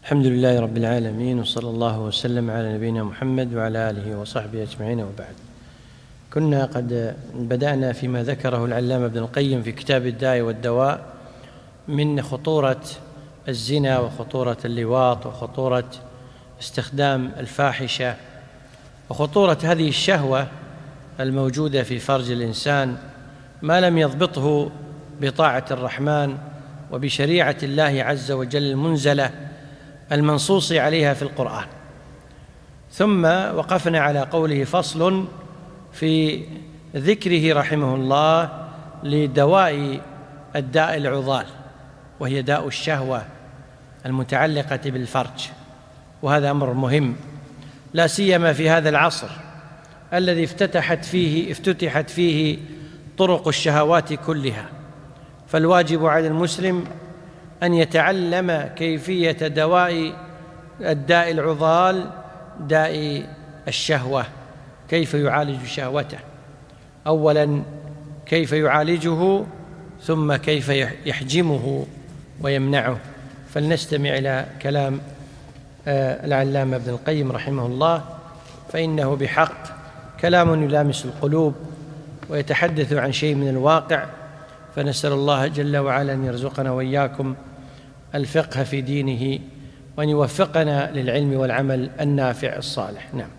الحمد لله رب العالمين، وصلى الله وسلم على نبينا محمد وعلى آله وصحبه أجمعين، وبعد. كنا قد بدأنا فيما ذكره العلامة ابن القيم في كتاب الداء والدواء من خطورة الزنا وخطورة اللواط وخطورة استخدام الفاحشة وخطورة هذه الشهوة الموجودة في فرج الإنسان ما لم يضبطه بطاعة الرحمن وبشريعة الله عز وجل المنزلة المنصوص عليها في القرآن. ثم وقفنا على قوله فصل في ذكره رحمه الله لدواء الداء العضال، وهي داء الشهوة المتعلقة بالفرج، وهذا أمر مهم لا سيما في هذا العصر الذي افتتحت فيه طرق الشهوات كلها. فالواجب على المسلم أن يتعلم كيفية دواء الداء العضال، داء الشهوة، كيف يعالج شهوته. أولاً كيف يعالجه، ثم كيف يحجمه ويمنعه. فلنستمع إلى كلام العلامة ابن القيم رحمه الله، فإنه بحق كلام يلامس القلوب ويتحدث عن شيء من الواقع. فنسأل الله جل وعلا أن يرزقنا وإياكم الفقه في دينه، وأن يوفقنا للعلم والعمل النافع الصالح. نعم.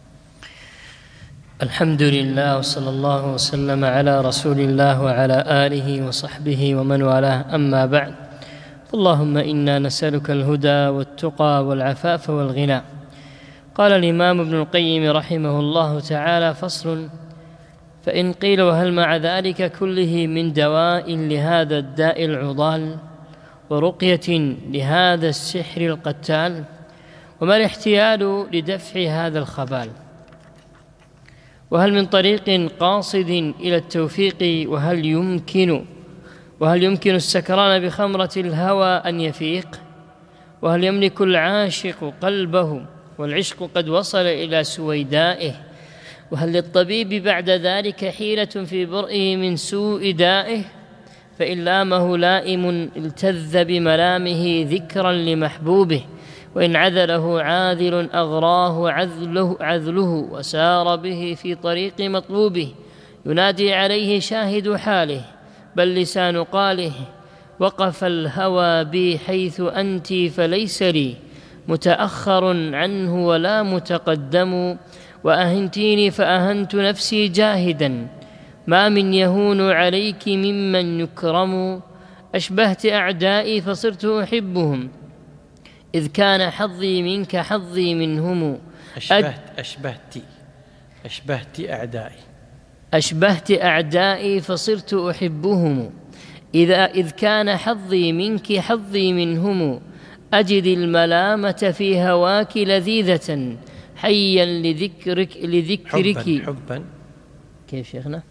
الحمد لله، وصلى الله وسلم على رسول الله وعلى آله وصحبه ومن والاه، أما بعد. اللهم إنا نسألك الهدى والتقى والعفاف والغنى. قال الإمام ابن القيم رحمه الله تعالى: فصل: فإن قيل وهل مع ذلك كله من دواء لهذا الداء العضال ورقية لهذا السحر القتال؟ وما الاحتيال لدفع هذا الخبال؟ وهل من طريق قاصد إلى التوفيق؟ وهل يمكن السكران بخمرة الهوى أن يفيق؟ وهل يملك العاشق قلبه والعشق قد وصل إلى سويدائه؟ وهل للطبيب بعد ذلك حيلة في برئه من سوء دائه؟ فإن لامه لائم التذ بملامه ذكرا لمحبوبه، وإن عذله عاذل أغراه عذله وسار به في طريق مطلوبه. ينادي عليه شاهد حاله بل لسان قاله: وقف الهوى بي حيث أنت فليس لي متأخر عنه ولا متقدم. وأهنتيني فأهنت نفسي جاهدا، ما من يهون عليك ممن يكرم. أشبهت أعدائي فصرت أحبهم، إذ كان حظي منك حظي منهم. أشبهت أعدائي فصرت أحبهم، إذ كان حظي منك حظي منهم. أجد الملامة في هواك لذيذة، حيا لذكرك حبا. كيف شيخنا؟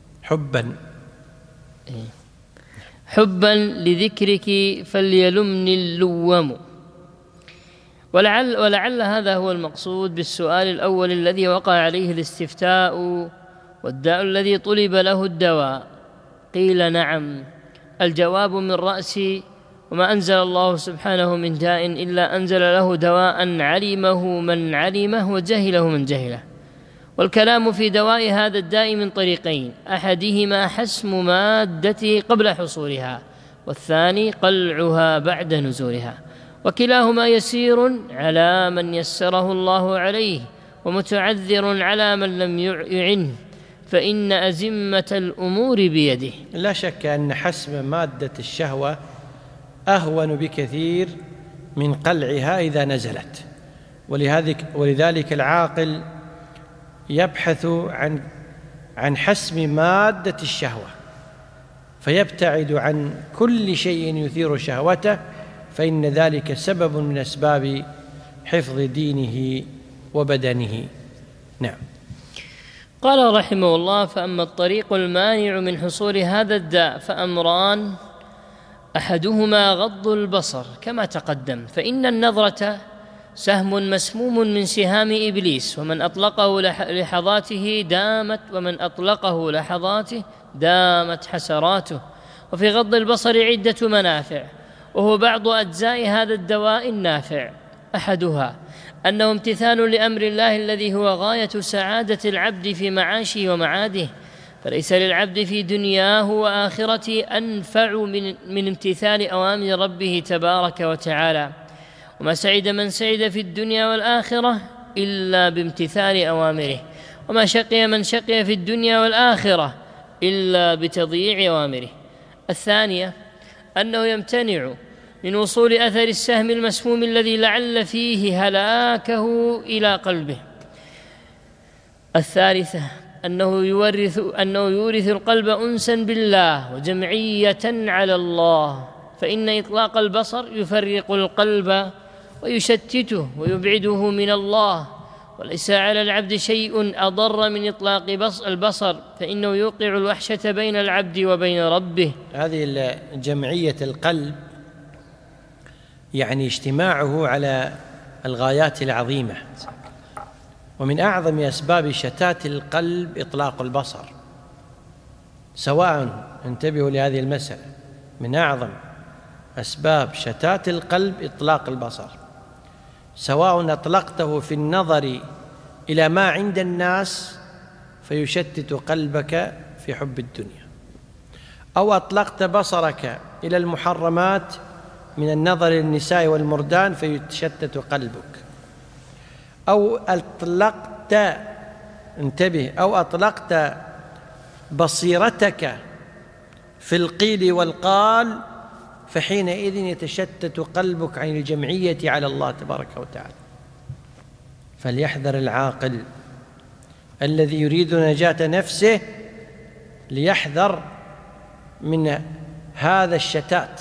حبا لذكرك فليلمني اللوم. ولعل هذا هو المقصود بالسؤال الأول الذي وقع عليه الاستفتاء: والداء الذي طلب له الدواء؟ قيل: نعم. الجواب من رأسي: وما أنزل الله سبحانه من داء إلا أنزل له دواء علمه من علمه وجهله من جهله. والكلام في دواء هذا الداء من طريقين: أحدهما حسم مادته قبل حصولها، والثاني قلعها بعد نزولها. وكلاهما يسير على من يسره الله عليه، ومتعذر على من لم يعنه، فإن أزمة الأمور بيده. لا شك أن حسم مادة الشهوة أهون بكثير من قلعها إذا نزلت، ولذلك العاقل يبحث عن حسم مادة الشهوة، فيبتعد عن كل شيء يثير شهوته، فإن ذلك سبب من أسباب حفظ دينه وبدنه. نعم. قال رحمه الله: فأما الطريق المانع من حصول هذا الداء فأمران: أحدهما غض البصر كما تقدم، فإن النظرة سهم مسموم من سهام إبليس، ومن أطلقه لحظاته دامت حسراته. وفي غض البصر عدة منافع، وهو بعض أجزاء هذا الدواء النافع. أحدها أنه امتثال لأمر الله الذي هو غاية سعادة العبد في معاشه ومعاده، فليس للعبد في دنياه وآخرته أنفع من امتثال أوامر ربه تبارك وتعالى، وما سعد من سعد في الدنيا والآخرة إلا بامتثال أوامره، وما شقي من شقي في الدنيا والآخرة إلا بتضييع أوامره. الثانية أنه يمتنع من وصول أثر السهم المسموم الذي لعل فيه هلاكه إلى قلبه. الثالثة أنه يورث القلب أنسا بالله وجمعية على الله، فإن إطلاق البصر يفرق القلب ويشتته ويبعده من الله، وليس على العبد شيء أضر من إطلاق البصر، فإنه يوقع الوحشة بين العبد وبين ربه. هذه جمعية القلب يعني اجتماعه على الغايات العظيمة، ومن أعظم أسباب شتات القلب إطلاق البصر، سواء انتبهوا لهذه المسألة، من أعظم أسباب شتات القلب إطلاق البصر، سواء أطلقته في النظر إلى ما عند الناس فيشتت قلبك في حب الدنيا، أو أطلقت بصرك إلى المحرمات من النظر للنساء والمردان فيتشتت قلبك، أو أطلقت بصيرتك في القيل والقال، فحينئذ يتشتت قلبك عن الجمعية على الله تبارك وتعالى. فليحذر العاقل الذي يريد نجاة نفسه، ليحذر من هذا الشتات،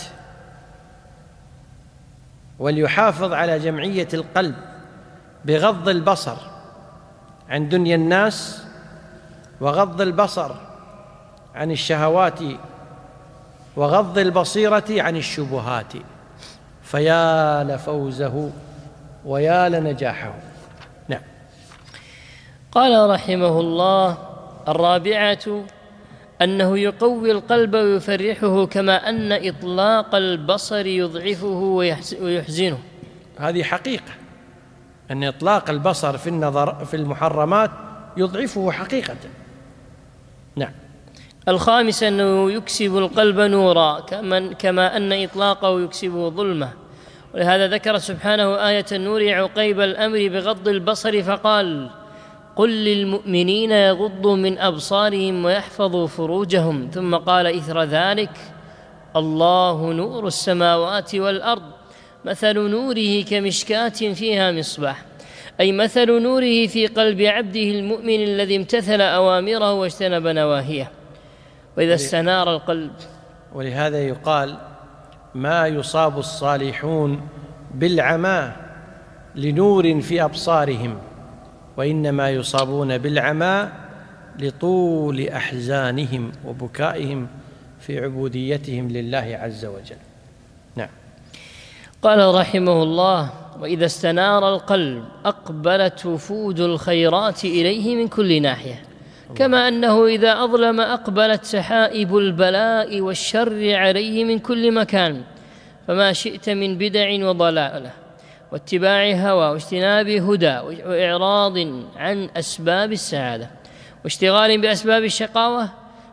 وليحافظ على جمعية القلب بغض البصر عن دنيا الناس، وغض البصر عن الشهوات، وغض البصيرة عن الشبهات، فيا لفوزه ويا لنجاحه. نعم. قال رحمه الله: الرابعة أنه يقوي القلب ويفرحه، كما أن إطلاق البصر يضعفه ويحزنه. هذه حقيقة، أن إطلاق البصر في النظر في المحرمات يضعفه حقيقة. نعم. الخامسة أنه يكسب القلب نورا، كما أن إطلاقه يكسبه ظلمة، ولهذا ذكر سبحانه آية النور عقيب الأمر بغض البصر فقال: قل للمؤمنين يغضوا من أبصارهم ويحفظوا فروجهم، ثم قال إثر ذلك: الله نور السماوات والأرض، مثل نوره كمشكاة فيها مصباح، أي مثل نوره في قلب عبده المؤمن الذي امتثل أوامره واجتنب نواهيه. وإذا استنار القلب، ولهذا يقال: ما يصاب الصالحون بالعمى لنور في أبصارهم، وإنما يصابون بالعمى لطول أحزانهم وبكائهم في عبوديتهم لله عز وجل. نعم. قال رحمه الله: وإذا استنار القلب أقبلت وفود الخيرات إليه من كل ناحية، كما أنه إذا أظلم أقبلت سحائب البلاء والشر عليه من كل مكان، فما شئت من بدع وضلالة واتباع هوى واجتناب هدى وإعراض عن أسباب السعادة واشتغال بأسباب الشقاوة،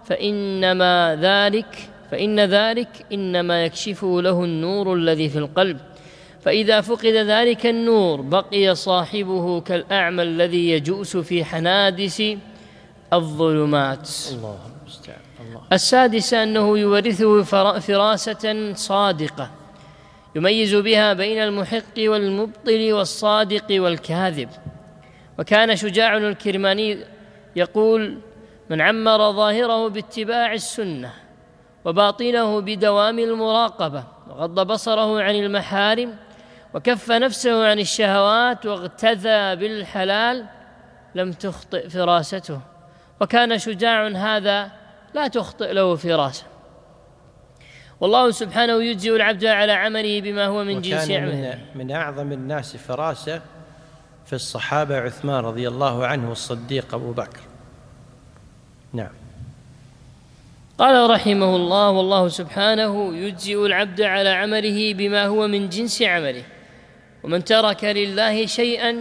فإن ذلك إنما يكشفه له النور الذي في القلب، فإذا فقد ذلك النور بقي صاحبه كالأعمى الذي يجوس في حنادس الظلمات. الله المستعان. السادسة أنه يورثه فراسة صادقة يميز بها بين المحق والمبطل والصادق والكاذب. وكان شجاع الكرماني يقول: من عمر ظاهره باتباع السنة وباطنه بدوام المراقبة، وغض بصره عن المحارم، وكف نفسه عن الشهوات، واغتذى بالحلال، لم تخطئ فراسته. وكان شجاع هذا لا تخطئ له فراسة، والله سبحانه يجزي العبد على عمله بما هو من جنس عمله. من أعظم الناس فراسة في الصحابة عثمان رضي الله عنه والصديق أبو بكر. نعم. قال رحمه الله: والله سبحانه يجزي العبد على عمله بما هو من جنس عمله، ومن ترك لله شيئا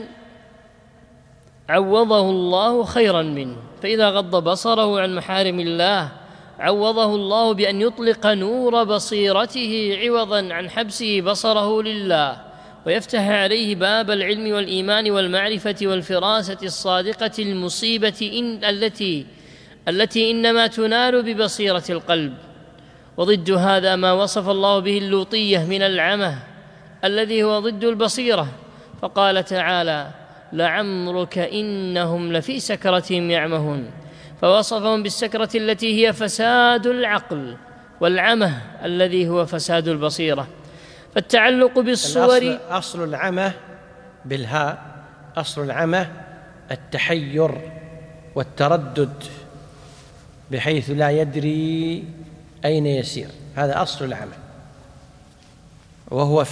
عوضه الله خيرا منه، فإذا غض بصره عن محارم الله عوضه الله بأن يطلق نور بصيرته عوضا عن حبسه بصره لله، ويفتح عليه باب العلم والإيمان والمعرفة والفراسة الصادقة المصيبة التي إنما تنال ببصيرة القلب. وضد هذا ما وصف الله به اللوطية من العمى الذي هو ضد البصيرة، فقال تعالى: لعمرك إنهم لفي سكرتهم يعمهون، فوصفهم بالسكرة التي هي فساد العقل، والعمى الذي هو فساد البصيرة. فالتعلق بالصور أصل العمى بالهاء، أصل العمى التحير والتردد بحيث لا يدري أين يسير، هذا أصل العمى، وهو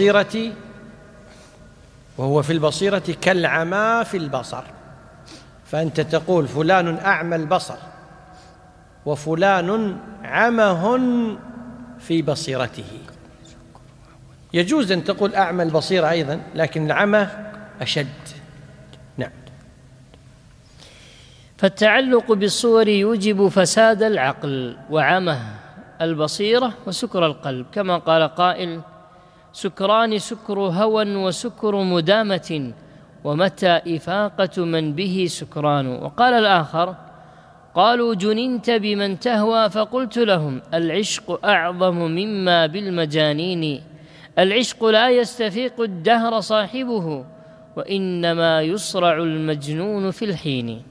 في البصيرة كالعمى في البصر. فأنت تقول فلان أعمى البصر وفلان عمه في بصيرته. يجوز أن تقول أعمى البصيرة أيضا، لكن العمى أشد. نعم. فالتعلق بالصور يوجب فساد العقل وعمى البصيرة وسكر القلب، كما قال قائل: سكران سكر هوى وسكر مدامة، ومتى إفاقة من به سكران. وقال الآخر: قالوا جننت بمن تهوى، فقلت لهم: العشق أعظم مما بالمجانين، العشق لا يستفيق الدهر صاحبه، وإنما يصرع المجنون في الحين.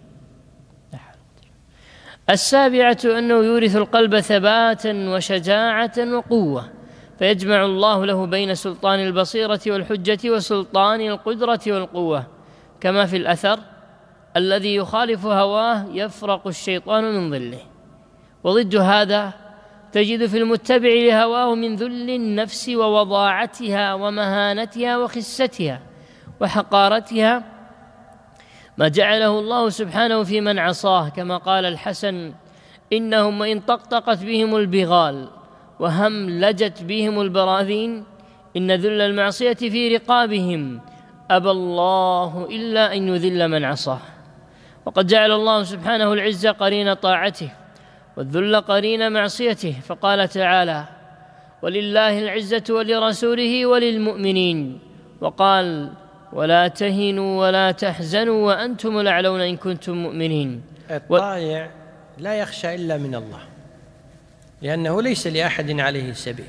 السابعة أنه يورث القلب ثباتا وشجاعة وقوة، فيجمع الله له بين سلطان البصيرة والحجة وسلطان القدرة والقوة، كما في الأثر: الذي يخالف هواه يفرق الشيطان من ظله. وضد هذا تجد في المتبع لهواه من ذل النفس ووضاعتها ومهانتها وخستها وحقارتها ما جعله الله سبحانه في من عصاه، كما قال الحسن: إنهم وإن طقطقت بهم البغال وهملجت بهم البراذين إن ذل المعصية في رقابهم، أبى الله إلا أن يذل من عصاه. وقد جعل الله سبحانه العزة قرين طاعته والذل قرين معصيته، فقال تعالى: ولله العزة ولرسوله وللمؤمنين، وقال: ولا تهنوا ولا تحزنوا وأنتم الأعلون إن كنتم مؤمنين. الطائع لا يخشى إلا من الله، لأنه ليس لأحد عليه سبيل،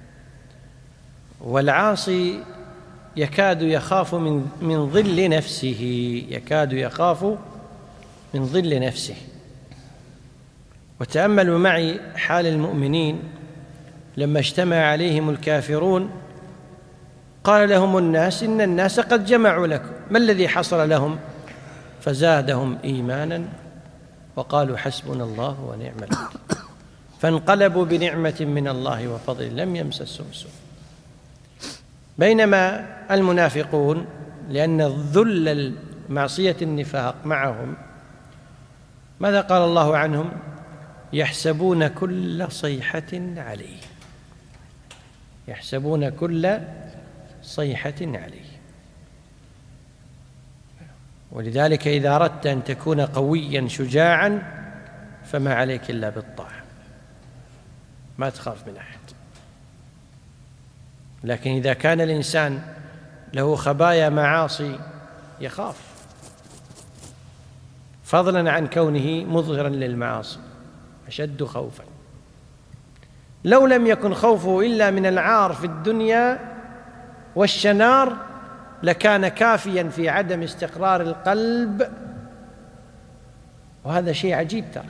والعاصي يكاد يخاف من ظل نفسه، يكاد يخاف من ظل نفسه. وتأملوا معي حال المؤمنين لما اجتمع عليهم الكافرون، قال لهم الناس: إن الناس قد جمعوا لكم. ما الذي حصل لهم؟ فزادهم إيمانا وقالوا: حسبنا الله ونعم الوكيل. فانقلبوا بنعمة من الله وفضل لم يمسسهم سوء. بينما المنافقون، لأن ذل معصية النفاق معهم، ماذا قال الله عنهم؟ يحسبون كل صيحة عليه، يحسبون كل صيحة عليه. ولذلك إذا أردت أن تكون قويا شجاعا فما عليك إلا بالطاعة، ما تخاف من أحد. لكن إذا كان الإنسان له خبايا معاصي يخاف، فضلا عن كونه مظهرا للمعاصي، أشد خوفا. لو لم يكن خوفه إلا من العار في الدنيا والشنار لكان كافيا في عدم استقرار القلب، وهذا شيء عجيب ترى.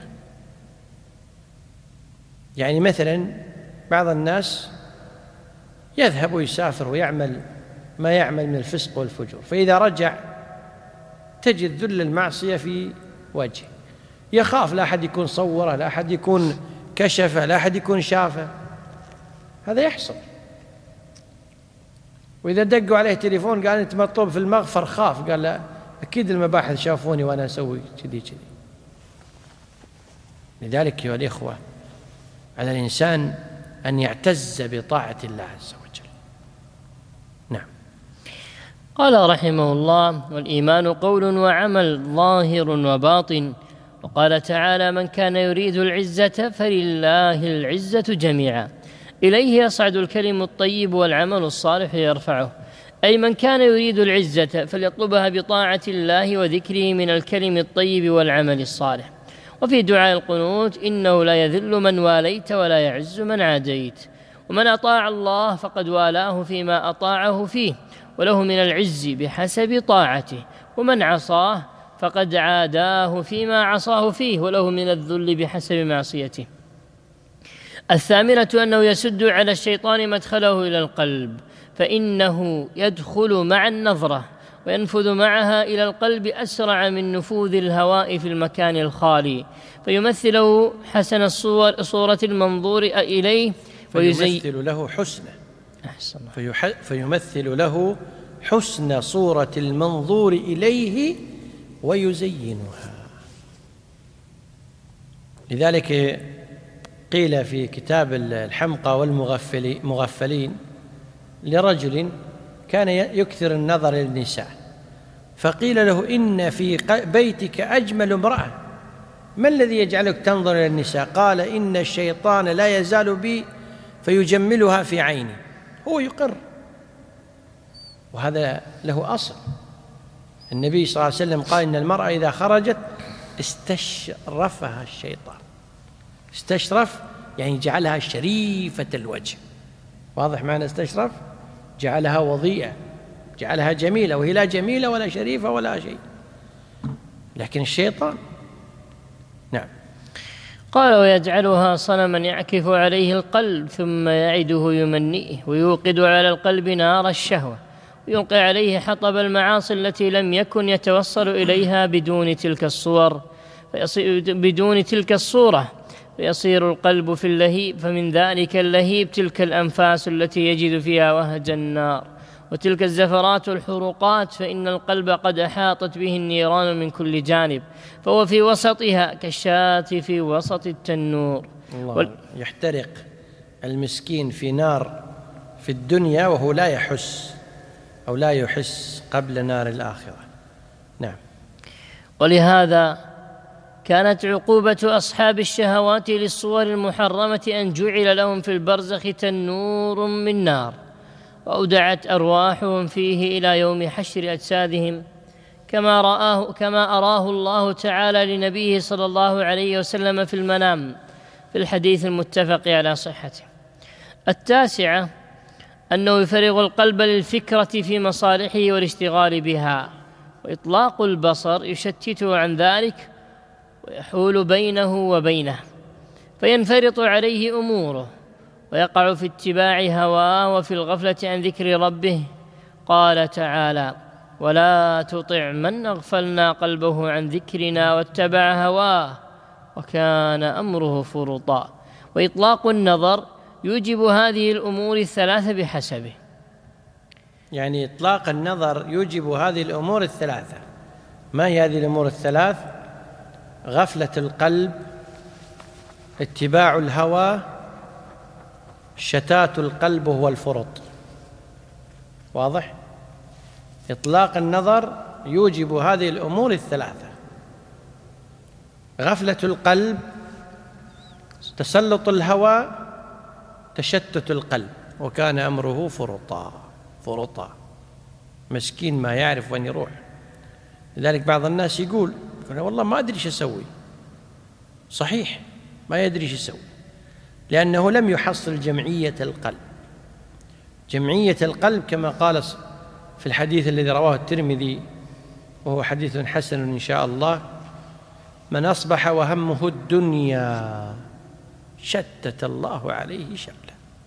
يعني مثلا بعض الناس يذهب ويسافر ويعمل ما يعمل من الفسق والفجور، فإذا رجع تجد ذل المعصية في وجهه، يخاف لا أحد يكون صوره، لا أحد يكون كشفه، لا أحد يكون شافه. هذا يحصل. وإذا دقوا عليه تليفون قال: أنت مطلوب في المغفر، خاف، قال: لا أكيد المباحث شافوني وأنا أسوي كذي كذي. لذلك أيها الإخوة، على الإنسان أن يعتز بطاعة الله عز وجل. نعم. قال رحمه الله: والإيمان قول وعمل ظاهر وباطن. وقال تعالى: من كان يريد العزة فلله العزة جميعا إليه يصعد الكلم الطيب والعمل الصالح يرفعه. أي من كان يريد العزة فليطلبها بطاعة الله وذكره من الكلم الطيب والعمل الصالح. وفي دعاء القنوت: إنه لا يذل من واليت ولا يعز من عاديت. ومن أطاع الله فقد والاه فيما أطاعه فيه وله من العز بحسب طاعته، ومن عصاه فقد عاداه فيما عصاه فيه وله من الذل بحسب معصيته. الثامنة أنه يسد على الشيطان مدخله إلى القلب، فإنه يدخل مع النظرة وينفذ معها إلى القلب أسرع من نفوذ الهواء في المكان الخالي، فيمثله حسن صورة المنظور إليه فيمثل له حسنه. فيمثل له حسن صورة المنظور إليه ويزينها. لذلك قيل في كتاب الحمقى والمغفلين لرجل كان يكثر النظر للنساء، فقيل له: إن في بيتك أجمل امرأة، ما الذي يجعلك تنظر إلى النساء؟ قال: إن الشيطان لا يزال بي فيجملها في عيني. هو يقر، وهذا له أصل. النبي صلى الله عليه وسلم قال: إن المرأة إذا خرجت استشرفها الشيطان. استشرف يعني جعلها شريفة الوجه. واضح معنى استشرف؟ جعلها وضيئة، جعلها جميلة، وهي لا جميلة ولا شريفة ولا شيء، لكن الشيطان. نعم. قال: ويجعلها صنما يعكف عليه القلب ثم يعده يمنيه ويوقد على القلب نار الشهوة ويلقي عليه حطب المعاصي التي لم يكن يتوصل إليها بدون تلك الصورة فيصير القلب في اللهيب، فمن ذلك اللهيب تلك الأنفاس التي يجد فيها وهج النار، وتلك الزفرات الحروقات، فإن القلب قد أحاطت به النيران من كل جانب، فهو في وسطها كالشاة في وسط التنور. يحترق المسكين في نار في الدنيا وهو لا يحس أو لا يحس قبل نار الآخرة. نعم. ولهذا كانت عقوبة أصحاب الشهوات للصور المحرمة أن جعل لهم في البرزخ تنور من نار، وأودعت أرواحهم فيه إلى يوم حشر أجسادهم، كما أراه الله تعالى لنبيه صلى الله عليه وسلم في المنام في الحديث المتفق على صحته. التاسعة أنه يفرغ القلب للفكرة في مصالحه والاشتغال بها، وإطلاق البصر يشتته عن ذلك ويحول بينه وبينه، فينفرط عليه أموره ويقع في اتباع هواه وفي الغفلة عن ذكر ربه. قال تعالى: ولا تطع من أغفلنا قلبه عن ذكرنا واتبع هواه وكان أمره فرطا. وإطلاق النظر يوجب هذه الأمور الثلاثة بحسبه. يعني إطلاق النظر يوجب هذه الأمور الثلاثة. ما هي هذه الأمور الثلاث؟ غفلة القلب، اتباع الهوى، شتات القلب وهو الفرط. واضح؟ إطلاق النظر يوجب هذه الأمور الثلاثة: غفلة القلب، تسلط الهوى، تشتت القلب، وكان أمره فرطا. مسكين ما يعرف وين يروح. لذلك بعض الناس يقول والله ما أدري ايش أسوي. صحيح ما يدري ايش يسوي، لأنه لم يحصل جمعية القلب. جمعية القلب كما قال في الحديث الذي رواه الترمذي وهو حديث حسن إن شاء الله: من أصبح وهمه الدنيا شتت الله عليه شمله.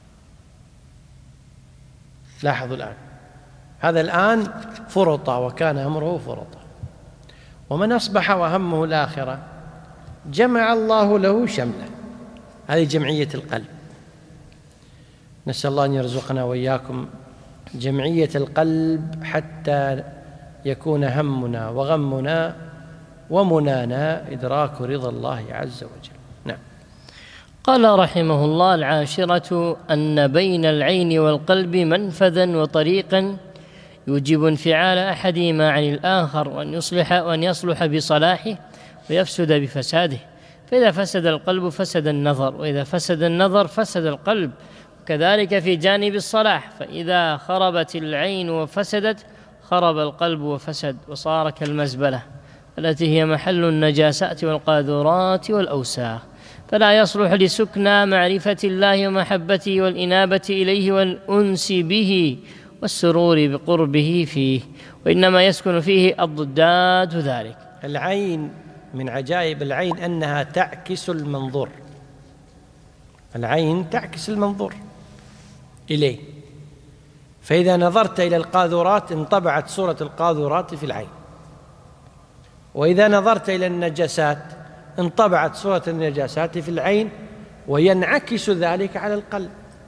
لاحظوا الآن، هذا الآن فرطا وكان أمره فرطا. ومن أصبح وهمه الآخرة جمع الله له شمله. هذه جمعية القلب. نسأل الله أن يرزقنا وإياكم جمعية القلب حتى يكون همنا وغمنا ومنانا إدراك رضا الله عز وجل. نعم. قال رحمه الله: العاشرة أن بين العين والقلب منفذا وطريقا يوجب انفعال أحدهما عن الآخر وأن يصلح بصلاحه ويفسد بفساده. فإذا فسد القلب فسد النظر، وإذا فسد النظر فسد القلب، كذلك في جانب الصلاح. فإذا خربت العين وفسدت خرب القلب وفسد، وصار كالمزبلة التي هي محل النجاسات والقاذورات والأوساخ. فلا يصلح لسكنى معرفة الله ومحبته والإنابة إليه والأنس به والسرور بقربه فيه، وإنما يسكن فيه الضدات ذلك. العين من عجائب العين أنها تعكس المنظور. العين تعكس المنظور إليه، فإذا نظرت إلى القاذورات انطبعت صورة القاذورات في العين، وإذا نظرت إلى النجاسات انطبعت صورة النجاسات في العين، وينعكس ذلك على القلب.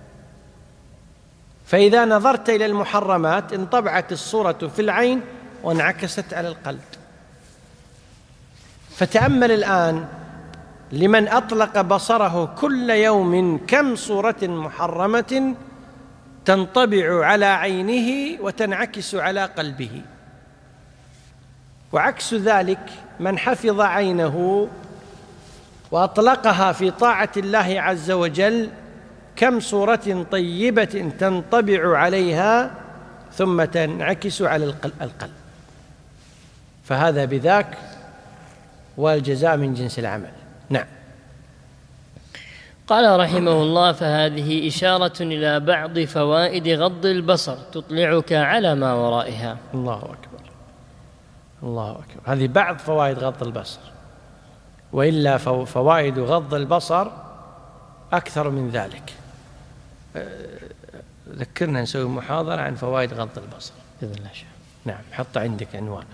فإذا نظرت إلى المحرمات انطبعت الصورة في العين وانعكست على القلب. فتأمل الآن لمن أطلق بصره كل يوم كم صورة محرمة تنطبع على عينه وتنعكس على قلبه، وعكس ذلك من حفظ عينه وأطلقها في طاعة الله عز وجل كم صورة طيبة تنطبع عليها ثم تنعكس على القلب. فهذا بذاك، والجزاء من جنس العمل. نعم. قال رحمه الله: فهذه إشارة إلى بعض فوائد غض البصر تطلعك على ما ورائها. الله أكبر، الله أكبر. هذه بعض فوائد غض البصر، وإلا فوائد غض البصر أكثر من ذلك. ذكرنا نسوي محاضرة عن فوائد غض البصر بإذن الله. نعم، حط عندك عنوان.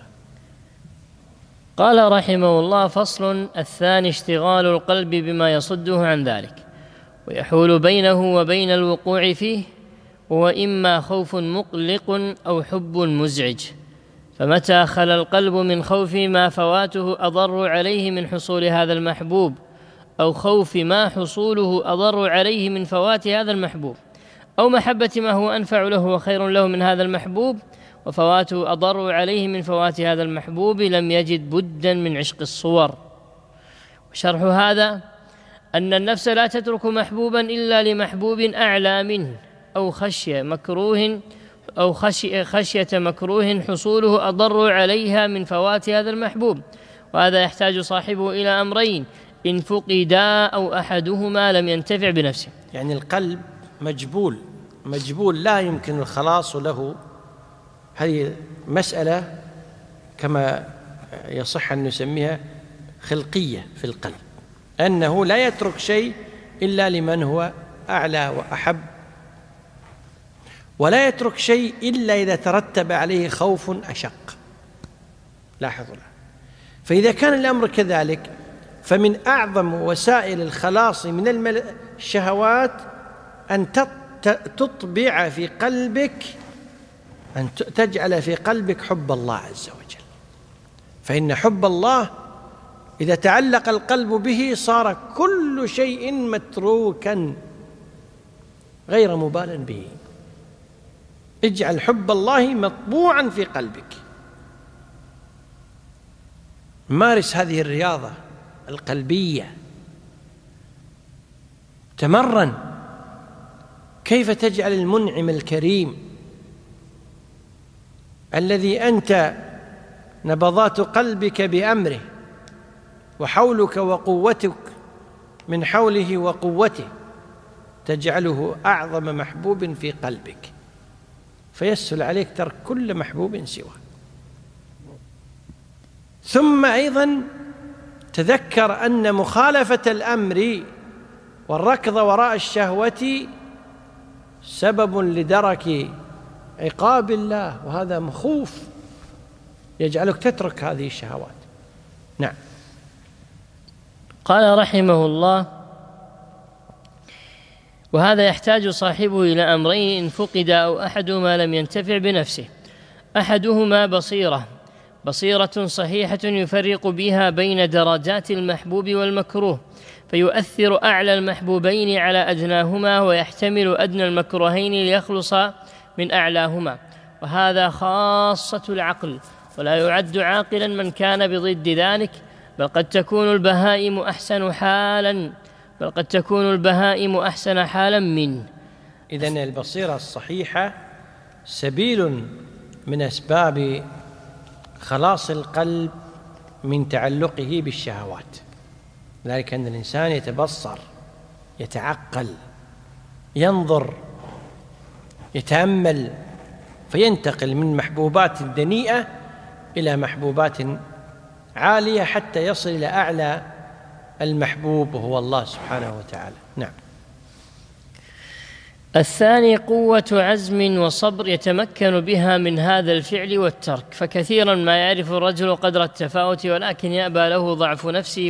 قال رحمه الله: فصل الثاني: اشتغال القلب بما يصده عن ذلك ويحول بينه وبين الوقوع فيه، وهو إما خوف مقلق أو حب مزعج. فمتى خلا القلب من خوف ما فواته أضر عليه من حصول هذا المحبوب، أو خوف ما حصوله أضر عليه من فوات هذا المحبوب، أو محبة ما هو أنفع له وخير له من هذا المحبوب وفواته أضر عليه من فوات هذا المحبوب، لم يجد بدا من عشق الصور. وشرح هذا أن النفس لا تترك محبوبا إلا لمحبوب أعلى منه، أو خشية مكروه حصوله أضر عليها من فوات هذا المحبوب. وهذا يحتاج صاحبه إلى أمرين: إن فقدا أو أحدهما لم ينتفع بنفسه. يعني القلب مجبول لا يمكن الخلاص له. هذه مسألة كما يصح أن نسميها خلقية في القلب، أنه لا يترك شيء إلا لمن هو أعلى وأحب، ولا يترك شيء إلا إذا ترتب عليه خوف أشق. لاحظوا. فإذا كان الأمر كذلك، فمن أعظم وسائل الخلاص من الشهوات أن تطبع في قلبك، أن تجعل في قلبك حب الله عز وجل. فإن حب الله إذا تعلق القلب به صار كل شيء متروكا غير مبال به. اجعل حب الله مطبوعا في قلبك. مارس هذه الرياضة القلبية، تمرن كيف تجعل المنعم الكريم الذي أنت نبضات قلبك بأمره وحولك وقوتك من حوله وقوته، تجعله أعظم محبوب في قلبك، فيسهل عليك ترك كل محبوب سواه. ثم أيضا تذكر أن مخالفة الأمر والركض وراء الشهوة سبب لدرك عقاب الله، وهذا مخوف يجعلك تترك هذه الشهوات. نعم. قال رحمه الله: وهذا يحتاج صاحبه إلى أمرين: إن فقد أو أحدهما لم ينتفع بنفسه. أحدهما بصيرة صحيحة يفرق بها بين درجات المحبوب والمكروه، فيؤثر أعلى المحبوبين على أدناهما، ويحتمل أدنى المكروهين ليخلص من أعلاهما. وهذا خاصة العقل، ولا يعد عاقلا من كان بضد ذلك، بل قد تكون البهائم أحسن حالا منه. إذن البصيرة الصحيحة سبيل من أسباب خلاص القلب من تعلقه بالشهوات، ذلك أن الإنسان يتبصر، يتعقل، ينظر، يتأمل، فينتقل من محبوبات دنيئة إلى محبوبات عالية حتى يصل إلى أعلى المحبوب وهو الله سبحانه وتعالى. نعم. الثاني قوة عزم وصبر يتمكن بها من هذا الفعل والترك، فكثيرا ما يعرف الرجل قدر التفاوت ولكن يأبى له ضعف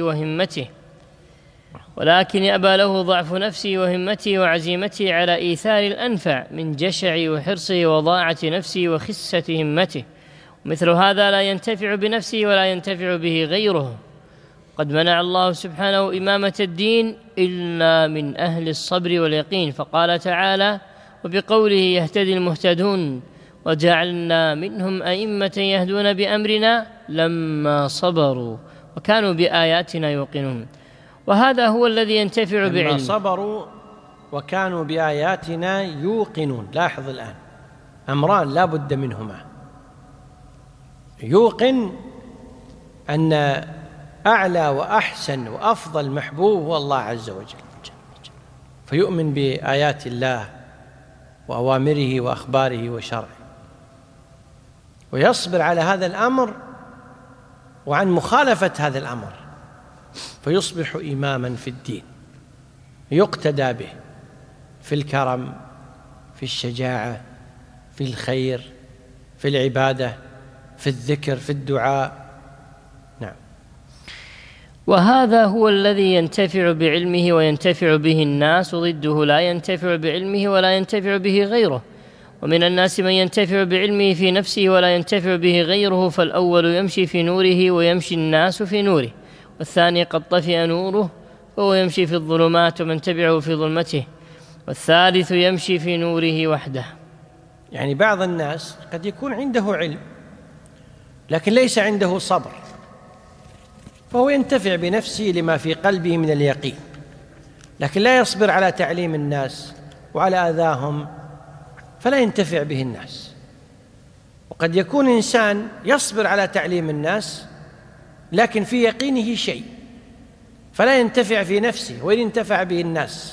نفسه وهمته وعزيمته على إيثار الأنفع من جشع وحرصه وضاعة نفسه وخسة همته، مثل هذا لا ينتفع بنفسه ولا ينتفع به غيره. قد منع الله سبحانه إمامة الدين إلا من أهل الصبر واليقين، فقال تعالى: وبقوله يهتدي المهتدون وجعلنا منهم أئمة يهدون بأمرنا لما صبروا وكانوا بآياتنا يوقنون. وهذا هو الذي ينتفع بعلم. لما صبروا وكانوا بآياتنا يوقنون. لاحظ الآن أمران لا بد منهما: يوقن أن أعلى وأحسن وأفضل محبوب هو الله عز وجل، فيؤمن بآيات الله وأوامره وأخباره وشرعه، ويصبر على هذا الأمر وعن مخالفة هذا الأمر، فيصبح إماما في الدين يقتدى به في الكرم، في الشجاعة، في الخير، في العبادة، في الذكر، في الدعاء. نعم. وهذا هو الذي ينتفع بعلمه وينتفع به الناس، وضده لا ينتفع بعلمه ولا ينتفع به غيره. ومن الناس من ينتفع بعلمه في نفسه ولا ينتفع به غيره، فالأول يمشي في نوره ويمشي الناس في نوره، والثاني قد طفئ نوره فهو يمشي في الظلمات ومن تبعه في ظلمته، والثالث يمشي في نوره وحده. يعني بعض الناس قد يكون عنده علم لكن ليس عنده صبر، فهو ينتفع بنفسه لما في قلبه من اليقين، لكن لا يصبر على تعليم الناس وعلى أذاهم، فلا ينتفع به الناس. وقد يكون إنسان يصبر على تعليم الناس لكن في يقينه شيء، فلا ينتفع في نفسه وإن انتفع به الناس.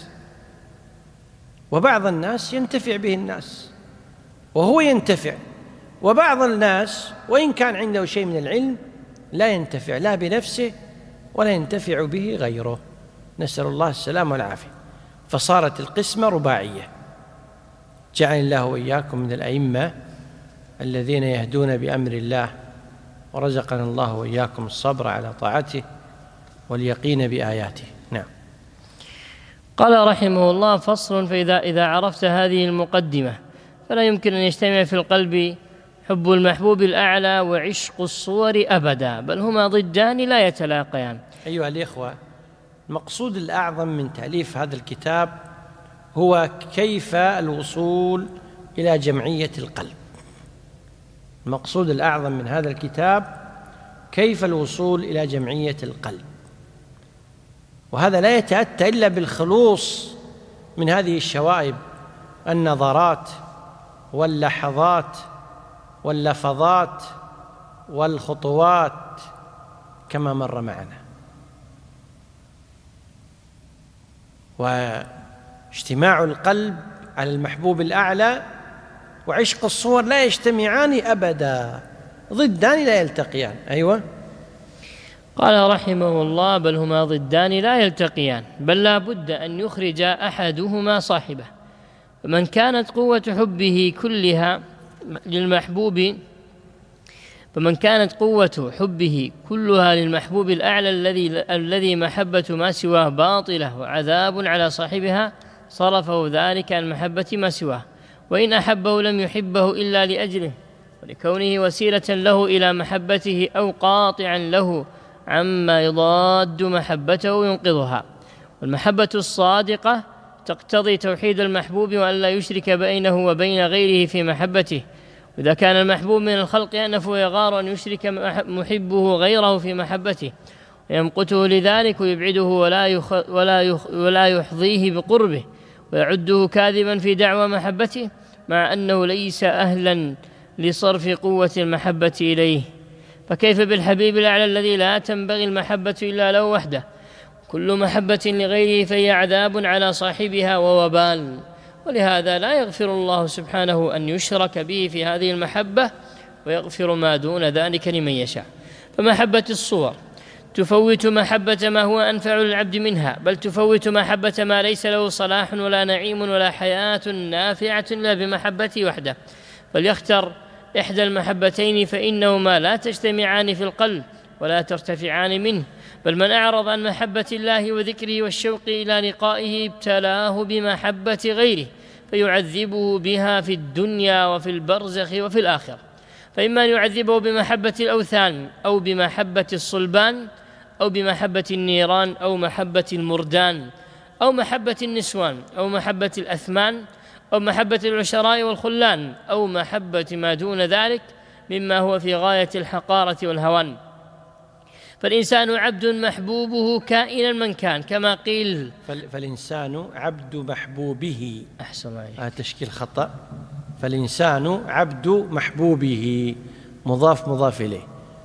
وبعض الناس ينتفع به الناس وهو ينتفع، وبعض الناس وإن كان عنده شيء من العلم لا ينتفع لا بنفسه ولا ينتفع به غيره، نسأل الله السلامة والعافية. فصارت القسمة رباعية. جعل الله وإياكم من الأئمة الذين يهدون بأمر الله، ورزقنا الله وإياكم الصبر على طاعته واليقين بآياته. نعم. قال رحمه الله: فصل. فإذا عرفت هذه المقدمة فلا يمكن أن يجتمع في القلب حب المحبوب الأعلى وعشق الصور أبدا، بل هما ضدان لا يتلاقيان. أيها الإخوة، المقصود الأعظم من تأليف هذا الكتاب هو كيف الوصول إلى جمعية القلب. المقصود الأعظم من هذا الكتاب كيف الوصول إلى جمعية القلب، وهذا لا يتأتى إلا بالخلوص من هذه الشوائب، النظرات واللحظات واللفظات والخطوات كما مر معنا. واجتماع القلب على المحبوب الأعلى وعشق الصور لا يجتمعان أبدا، ضدان لا يلتقيان. أيوة. قال رحمه الله: بل هما ضدان لا يلتقيان، بل لا بد أن يخرج أحدهما صاحبه. فمن كانت قوة حبه كلها للمحبوب الأعلى الذي محبة ما سواه باطلة وعذاب على صاحبها، صرفه ذلك عن محبة ما سواه، وإن أحبه لم يحبه إلا لأجله ولكونه وسيلة له إلى محبته أو قاطعا له عما يضاد محبته وينقضها. والمحبة الصادقة تقتضي توحيد المحبوب وأن لا يشرك بينه وبين غيره في محبته، إذا كان المحبوب من الخلق أنف ويغار أن يشرك محبه غيره في محبته ويمقته لذلك ويبعده ولا يحظيه بقربه ويعده كاذبا في دعوى محبته، مع أنه ليس أهلا لصرف قوة المحبة إليه. فكيف بالحبيب الأعلى الذي لا تنبغي المحبة إلا له وحده؟ كل محبة لغيره فهي عذاب على صاحبها ووبال. ولهذا لا يغفر الله سبحانه أن يشرك به في هذه المحبة، ويغفر ما دون ذلك لمن يشاء. فمحبة الصور تفوت محبة ما هو أنفع للعبد منها، بل تفوت محبة ما ليس له صلاح ولا نعيم ولا حياة نافعة إلا بمحبته وحده. فليختر إحدى المحبتين فإنهما لا تجتمعان في القلب ولا ترتفعان منه، بل من أعرض عن محبة الله وذكره والشوق إلى لقائه ابتلاه بمحبة غيره فيعذبه بها في الدنيا وفي البرزخ وفي الآخرة. فإما أن يعذبه بمحبة الأوثان أو بمحبة الصلبان أو بمحبة النيران أو محبة المردان أو محبة النسوان أو محبة الأثمان أو محبة العشراء والخلان أو محبة ما دون ذلك مما هو في غاية الحقارة والهوان. فالإنسان عبد محبوبه كائنا من كان، كما قيل فالإنسان عبد محبوبه. أحسن عليك. هذا تشكيل خطأ. فالإنسان عبد محبوبه مضاف مضاف إليه،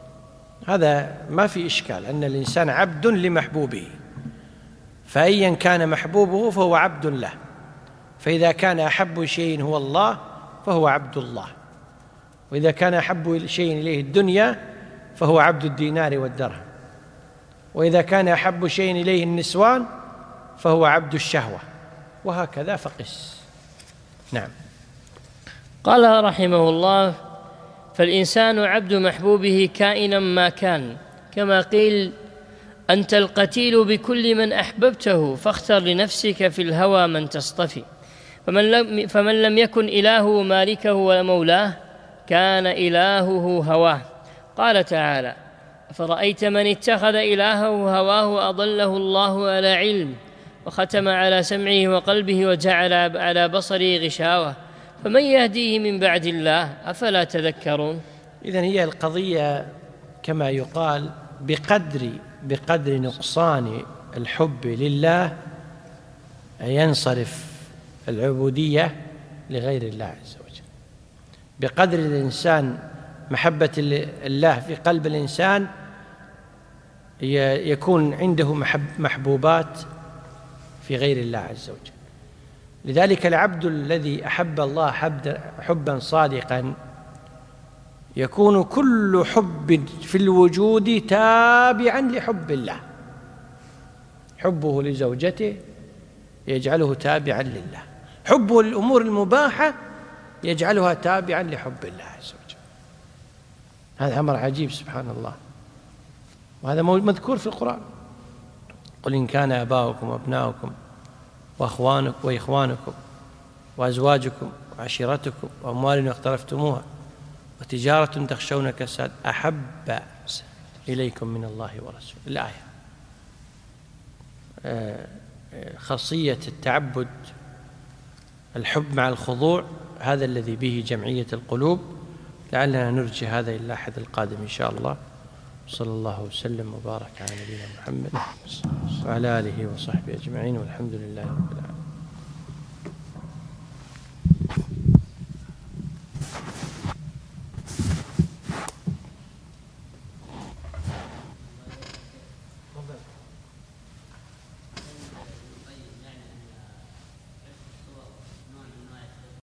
هذا ما في إشكال أن الإنسان عبد لمحبوبه، فأيا كان محبوبه فهو عبد له. فإذا كان أحب شيء هو الله فهو عبد الله، وإذا كان أحب شيء إليه الدنيا فهو عبد الدينار والدرهم، وإذا كان أحب شيء إليه النسوان فهو عبد الشهوة، وهكذا فقس. نعم. قال رحمه الله: فالإنسان عبد محبوبه كائنا ما كان، كما قيل: أنت القتيل بكل من أحببته فاختر لنفسك في الهوى من تصطفي. فمن لم يكن إلهه مالكه ولا مولاه كان إلهه هواه. قال تعالى: أفرأيت من اتخذ إلهه هواه وأضله الله على علم وختم على سمعه وقلبه وجعل على بصره غشاوة فمن يهديه من بعد الله أفلا تذكرون. إذن هي القضية كما يقال بقدر نقصان الحب لله ينصرف العبودية لغير الله عز وجل. بقدر الإنسان محبة الله في قلب الإنسان يكون عنده محبوبات في غير الله عز وجل. لذلك العبد الذي أحب الله حبا صادقا يكون كل حب في الوجود تابعا لحب الله. حبه لزوجته يجعله تابعا لله، حبه للأمور المباحة يجعلها تابعا لحب الله عز وجل. هذا أمر عجيب سبحان الله، وهذا مذكور في القرآن: قل إن كان آباؤكم وأبناؤكم وإخوانكم وأزواجكم وعشيرتكم وأموال اقترفتموها وتجارة تخشون كساد أحب إليكم من الله ورسوله. الآية. خاصية التعبد الحب مع الخضوع، هذا الذي به جمعية القلوب. لعلنا نرجع هذا إلى الأحد القادم إن شاء الله. صلى الله وسلم وبارك على نبينا محمد وعلى آله وصحبه أجمعين، والحمد لله رب العالمين.